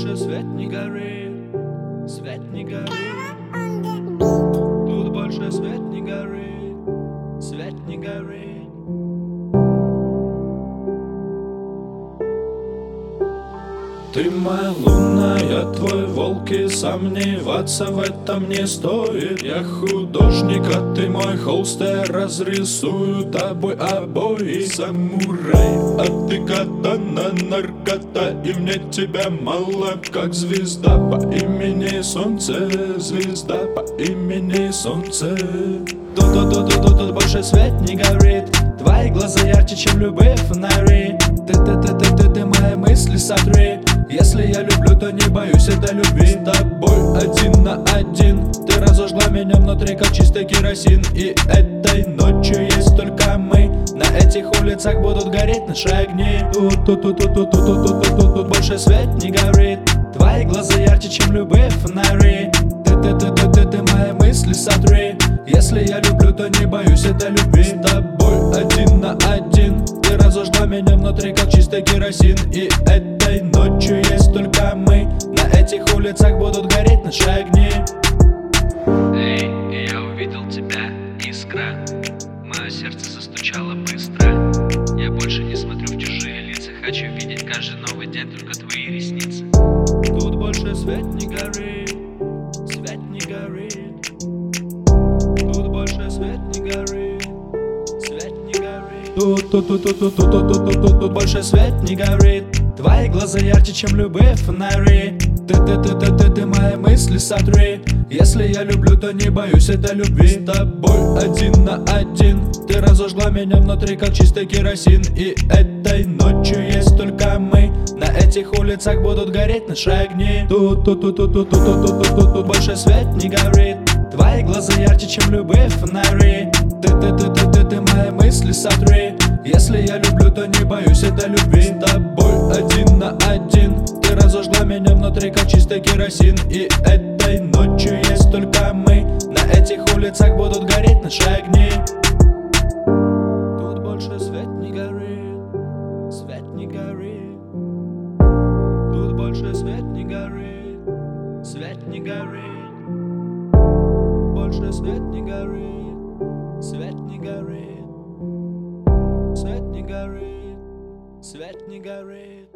больше свет не горит, свет не горит. Тут больше свет не горит, свет не горит. Ты моя луна, я твой волк, и сомневаться в этом не стоит. Я художник, а ты мой холст, я разрисую тобой обои. Самурай, а ты катана, наркота, и мне тебя мало, как звезда по имени Солнце, звезда по имени Солнце. Тут больше свет не горит, твои глаза ярче, чем любые фонари. Ты мои мысли сотри. Если я люблю, то не боюсь этой любви. С тобой один на один, ты разожгла меня внутри, как чистый керосин. И этой ночью есть только мы, на этих улицах будут гореть наши огни. Тут больше свет не горит, твои глаза ярче, чем любые фонари. Ты мои мысли сотри. Если я люблю, то не боюсь этой любви. С тобой один на один, ты разожгла меня внутри, как чистый керосин. И этой ночью есть только мы, на этих улицах будут гореть наши огни. Эй, я увидел тебя, искра. Мое сердце застучало быстро. Я больше не смотрю в чужие лица, хочу видеть каждый новый день только твои ресницы. Тут больше свет не горит, свет не горит. Тут больше свет не горит, свет не горит. Тут больше свет не горит, твои глаза ярче, чем любые фонари. Ты мои мысли сотри. Если я люблю, то не боюсь этой любви. С тобой один на один, ты разожгла меня внутри, как чистый керосин. И этой ночью есть только мы, на этих улицах будут гореть наши огни. Тут больше свет не горит, твои глаза ярче, чем любые фонари. Ты мои мысли сотри. Если я люблю, то не боюсь этой любви. С тобой один на один, ты разожгла меня внутри, как чистый керосин. И этой ночью есть только мы, на этих улицах будут гореть наши огни. Тут больше свет не горит, свет не горит. Тут больше свет не горит, свет не горит. Больше свет не горит, свет не горит. Свет не горит, свет не горит.